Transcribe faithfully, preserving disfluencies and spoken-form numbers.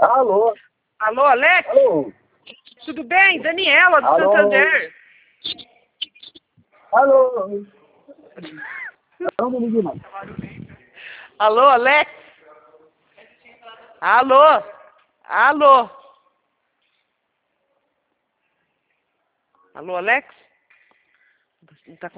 Alô? Alô, Alex? Alô? Tudo bem? Daniela, do Alô? Santander. Alô? Não me ligue mais. Alô, Alex? Alô? Alô? Alô, Alex? Não tá